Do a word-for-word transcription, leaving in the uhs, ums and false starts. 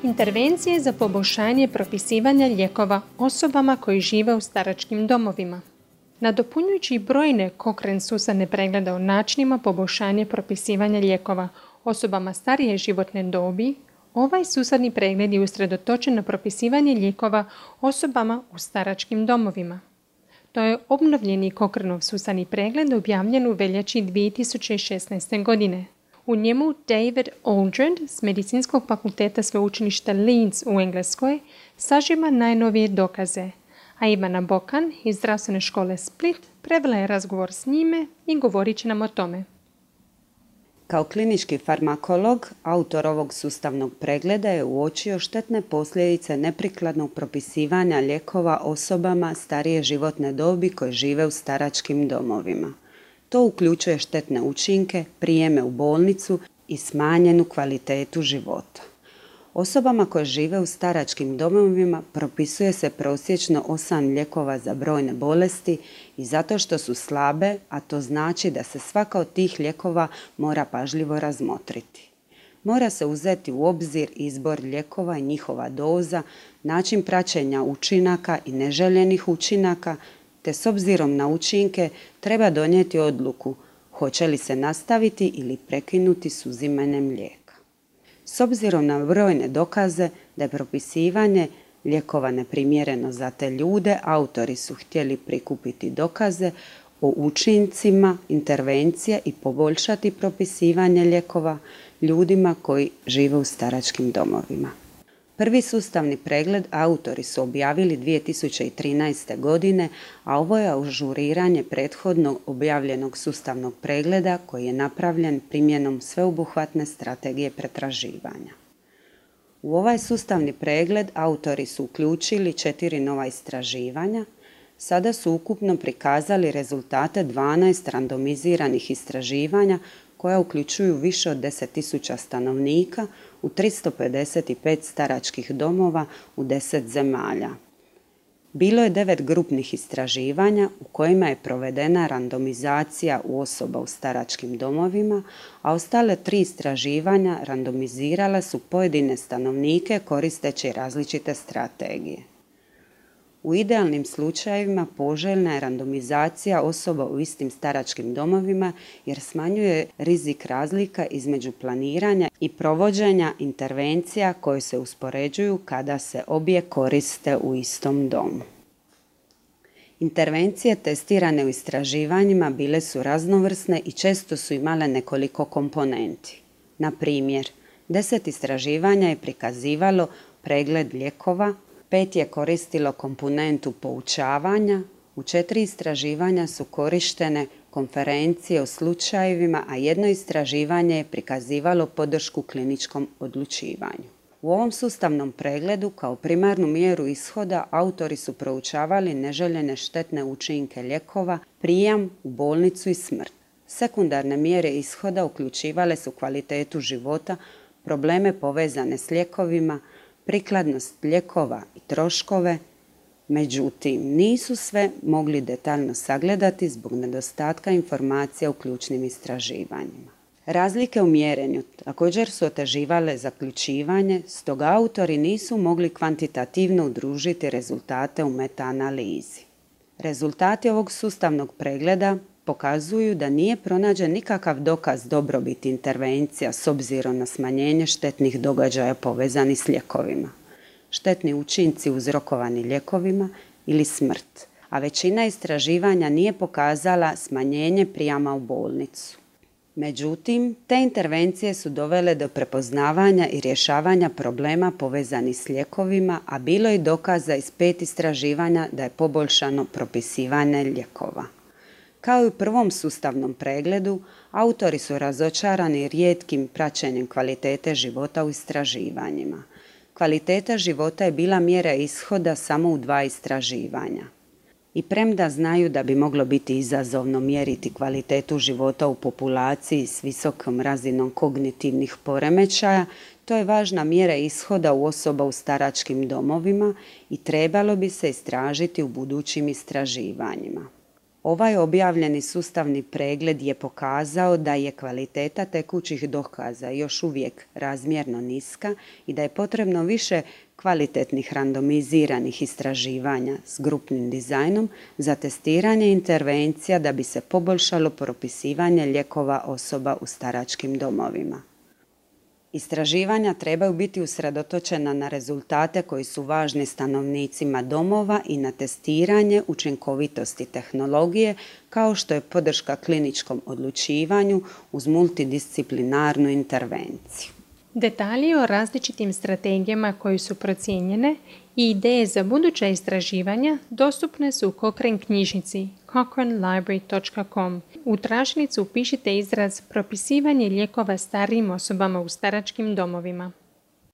Intervencije za poboljšanje propisivanja lijekova osobama koji žive u staračkim domovima. Nadopunjujući brojne Cochrane sustavne preglede o načinima poboljšanja propisivanja lijekova osobama starije životne dobi, ovaj sustavni pregled je usredotočen na propisivanje lijekova osobama u staračkim domovima. To je obnovljeni Cochraneov sustavni pregled objavljen u veljači dvije tisuće šesnaeste. godine. U njemu David Aldred s Medicinskog fakulteta sveučilišta Leeds u Engleskoj sažima najnovije dokaze, a Ivana Bokan iz Zdravstvene škole Split prevela je razgovor s njime i govorit će nam o tome. Kao klinički farmakolog, autor ovog sustavnog pregleda je uočio štetne posljedice neprikladnog propisivanja lijekova osobama starije životne dobi koje žive u staračkim domovima. To uključuje štetne učinke, prijeme u bolnicu i smanjenu kvalitetu života. Osobama koje žive u staračkim domovima propisuje se prosječno osam lijekova za brojne bolesti i zato što su slabe, a to znači da se svaka od tih lijekova mora pažljivo razmotriti. Mora se uzeti u obzir izbor lijekova i njihova doza, način praćenja učinaka i neželjenih učinaka, te s obzirom na učinke treba donijeti odluku hoće li se nastaviti ili prekinuti s uzimanjem lijeka. S obzirom na brojne dokaze da je propisivanje lijekova neprimjereno za te ljude, autori su htjeli prikupiti dokaze o učincima intervencije i poboljšati propisivanje lijekova ljudima koji žive u staračkim domovima. Prvi sustavni pregled autori su objavili dvije tisuće trinaeste. godine, a ovo je ažuriranje prethodno objavljenog sustavnog pregleda koji je napravljen primjenom sveobuhvatne strategije pretraživanja. U ovaj sustavni pregled autori su uključili četiri nova istraživanja. Sada su ukupno prikazali rezultate dvanaest randomiziranih istraživanja koja uključuju više od deset tisuća stanovnika u tristo pedeset pet staračkih domova u deset zemalja. Bilo je devet grupnih istraživanja u kojima je provedena randomizacija u osoba u staračkim domovima, a ostale tri istraživanja randomizirala su pojedine stanovnike koristeći različite strategije. U idealnim slučajevima poželjna je randomizacija osoba u istim staračkim domovima jer smanjuje rizik razlika između planiranja i provođenja intervencija koje se uspoređuju kada se obje koriste u istom domu. Intervencije testirane u istraživanjima bile su raznovrsne i često su imale nekoliko komponenti. Na primjer, deset istraživanja je prikazivalo pregled lijekova, pet je koristilo komponentu poučavanja, u četiri istraživanja su korištene konferencije o slučajevima, a jedno istraživanje je prikazivalo podršku kliničkom odlučivanju. U ovom sustavnom pregledu kao primarnu mjeru ishoda autori su proučavali neželjene štetne učinke lijekova, prijam u bolnicu i smrt. Sekundarne mjere ishoda uključivale su kvalitetu života, probleme povezane s lijekovima, prikladnost lijekova i troškove, međutim nisu sve mogli detaljno sagledati zbog nedostatka informacija u ključnim istraživanjima. Razlike u mjerenju također su oteživale zaključivanje, stoga autori nisu mogli kvantitativno udružiti rezultate u metaanalizi. Rezultati ovog sustavnog pregleda pokazuju da nije pronađen nikakav dokaz dobrobiti intervencija s obzirom na smanjenje štetnih događaja povezanih s lijekovima, štetni učinci uzrokovani lijekovima ili smrt, a većina istraživanja nije pokazala smanjenje prijama u bolnicu. Međutim, te intervencije su dovele do prepoznavanja i rješavanja problema povezanih s lijekovima, a bilo je dokaza iz pet istraživanja da je poboljšano propisivanje lijekova. Kao i u prvom sustavnom pregledu, autori su razočarani rijetkim praćenjem kvalitete života u istraživanjima. Kvaliteta života je bila mjera ishoda samo u dva istraživanja. I premda znaju da bi moglo biti izazovno mjeriti kvalitetu života u populaciji s visokom razinom kognitivnih poremećaja, to je važna mjera ishoda u osoba u staračkim domovima i trebalo bi se istražiti u budućim istraživanjima. Ovaj objavljeni sustavni pregled je pokazao da je kvaliteta tekućih dokaza još uvijek razmjerno niska i da je potrebno više kvalitetnih randomiziranih istraživanja s grupnim dizajnom za testiranje intervencija da bi se poboljšalo propisivanje lijekova osoba u staračkim domovima. Istraživanja trebaju biti usredotočena na rezultate koji su važni stanovnicima domova i na testiranje učinkovitosti tehnologije kao što je podrška kliničkom odlučivanju uz multidisciplinarnu intervenciju. Detalji o različitim strategijama koje su procijenjene i ideje za buduća istraživanja dostupne su u Cochrane knjižnici cochrane library dot com. U tražilicu upišite izraz propisivanje lijekova starijim osobama u staračkim domovima.